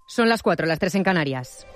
Son las 4, las 3 en Canarias.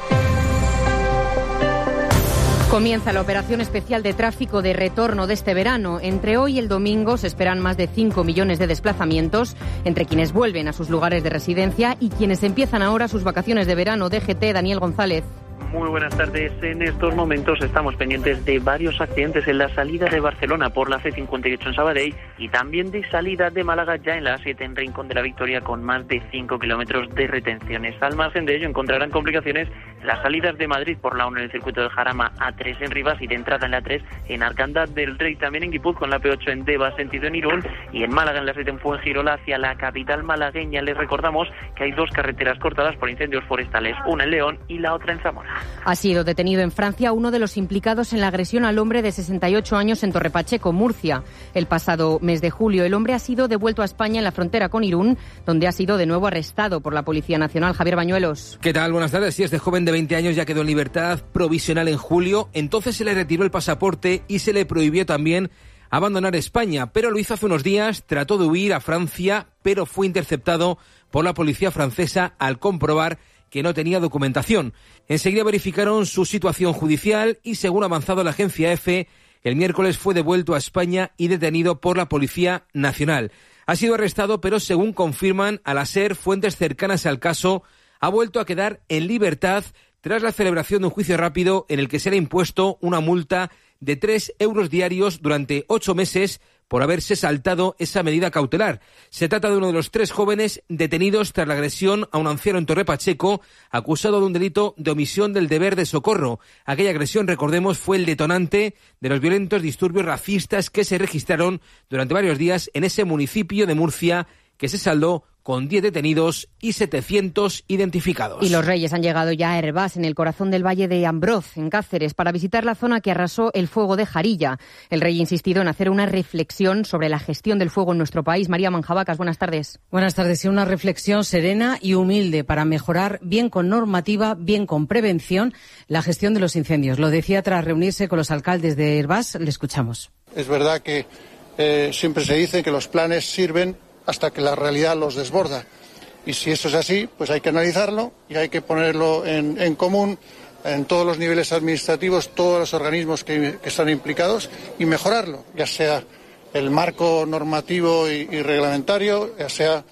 Comienza la operación especial de tráfico de retorno de este verano. Entre hoy y el domingo se esperan más de 5 millones de desplazamientos entre quienes vuelven a sus lugares de residencia y quienes empiezan ahora sus vacaciones de verano. DGT, Daniel González. Muy buenas tardes. En estos momentos estamos pendientes de varios accidentes en la salida de Barcelona por la C58 en Sabadell y también de salida de Málaga ya en la A7 en Rincón de la Victoria con más de 5 kilómetros de retenciones. Al margen de ello encontrarán complicaciones las salidas de Madrid por la 1 en el circuito del Jarama, A3 en Rivas y de entrada en la 3 en Arcanda del Rey, también en Guipúzcoa con la P8 en Deva sentido en Irún y en Málaga en la 7 en Fuengirola hacia la capital malagueña. Les recordamos que hay 2 carreteras cortadas por incendios forestales, una en León y la otra en Zamora. Ha sido detenido en Francia uno de los implicados en la agresión al hombre de 68 años en Torrepacheco, Murcia. El pasado mes de julio, el hombre ha sido devuelto a España en la frontera con Irún, donde ha sido de nuevo arrestado por la Policía Nacional. Javier Bañuelos. ¿Qué tal? Buenas tardes. Sí, este joven de 20 años ya quedó en libertad provisional en julio. Entonces se le retiró el pasaporte y se le prohibió también abandonar España, pero lo hizo hace unos días, trató de huir a Francia, pero fue interceptado por la policía francesa al comprobar que no tenía documentación. Enseguida verificaron su situación judicial y, según ha avanzado la agencia EFE, el miércoles fue devuelto a España y detenido por la Policía Nacional. Ha sido arrestado, pero según confirman a la SER fuentes cercanas al caso, ha vuelto a quedar en libertad tras la celebración de un juicio rápido en el que se le ha impuesto una multa de 3 euros diarios durante 8 meses por haberse saltado esa medida cautelar. Se trata de uno de los 3 jóvenes detenidos tras la agresión a un anciano en Torrepacheco, acusado de un delito de omisión del deber de socorro. Aquella agresión, recordemos, fue el detonante de los violentos disturbios racistas que se registraron durante varios días en ese municipio de Murcia, que se saldó con 10 detenidos y 700 identificados. Y los Reyes han llegado ya a Hervás, en el corazón del Valle de Ambroz, en Cáceres, para visitar la zona que arrasó el fuego de Jarilla. El Rey ha insistido en hacer una reflexión sobre la gestión del fuego en nuestro país. María Manjabacas, buenas tardes. Buenas tardes. Y una reflexión serena y humilde para mejorar, bien con normativa, bien con prevención, la gestión de los incendios. Lo decía tras reunirse con los alcaldes de Hervás. Le escuchamos. Es verdad que siempre se dice que los planes sirven hasta que la realidad los desborda. Y si eso es así, pues hay que analizarlo y hay que ponerlo en común en todos los niveles administrativos, todos los organismos que están implicados y mejorarlo, ya sea el marco normativo y reglamentario, ya sea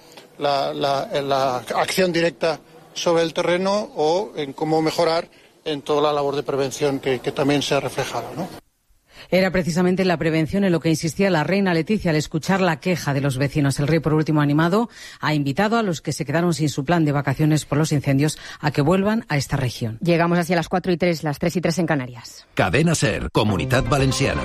la acción directa sobre el terreno o en cómo mejorar en toda la labor de prevención que también se ha reflejado, ¿no? Era precisamente la prevención en lo que insistía la reina Leticia al escuchar la queja de los vecinos. El rey, por último, animado, ha invitado a los que se quedaron sin su plan de vacaciones por los incendios a que vuelvan a esta región. Llegamos hacia las 4:03, las 3:03 en Canarias. Cadena SER, Comunidad Valenciana.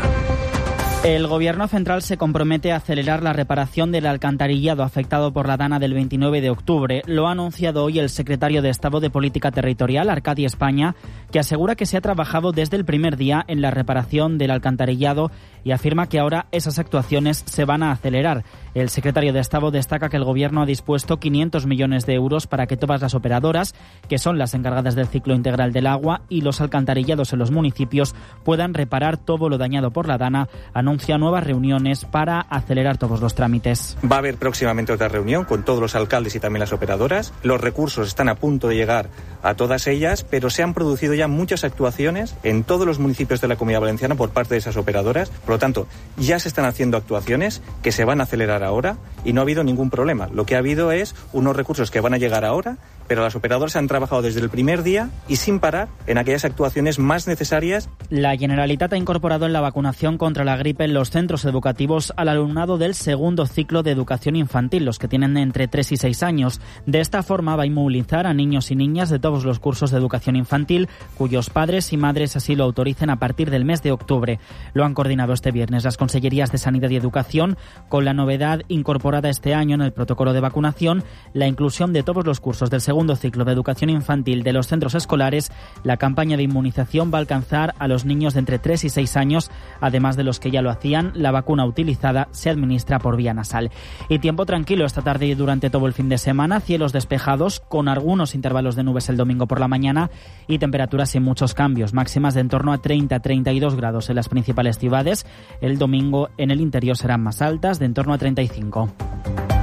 El Gobierno central se compromete a acelerar la reparación del alcantarillado afectado por la dana del 29 de octubre. Lo ha anunciado hoy el secretario de Estado de Política Territorial, Arcadi España, que asegura que se ha trabajado desde el primer día en la reparación del alcantarillado y afirma que ahora esas actuaciones se van a acelerar. El secretario de Estado destaca que el Gobierno ha dispuesto 500 millones de euros para que todas las operadoras, que son las encargadas del ciclo integral del agua y los alcantarillados en los municipios, puedan reparar todo lo dañado por la dana. Anuncia nuevas reuniones para acelerar todos los trámites. Va a haber próximamente otra reunión con todos los alcaldes y también las operadoras. Los recursos están a punto de llegar a todas ellas, pero se han producido ya muchas actuaciones en todos los municipios de la Comunidad Valenciana por parte de esas operadoras. Por lo tanto, ya se están haciendo actuaciones que se van a acelerar ahora y no ha habido ningún problema. Lo que ha habido es unos recursos que van a llegar ahora, pero las operadoras han trabajado desde el primer día y sin parar en aquellas actuaciones más necesarias. La Generalitat ha incorporado en la vacunación contra la gripe en los centros educativos al alumnado del segundo ciclo de educación infantil, los que tienen entre 3 y 6 años. De esta forma va a inmunizar a niños y niñas de todos los cursos de educación infantil, cuyos padres y madres así lo autoricen a partir del mes de octubre. Lo han coordinado este viernes las Consellerías de Sanidad y Educación, con la novedad incorporada este año en el protocolo de vacunación, la inclusión de todos los cursos del segundo ciclo de educación infantil de los centros escolares. La campaña de inmunización va a alcanzar a los niños de entre 3 y 6 años, además de los que ya lo hacían. La vacuna utilizada se administra por vía nasal. Y tiempo tranquilo esta tarde y durante todo el fin de semana, cielos despejados con algunos intervalos de nubes el domingo por la mañana y temperaturas sin muchos cambios, máximas de en torno a 30-32 grados en las principales ciudades. El domingo en el interior serán más altas, de en torno a 35.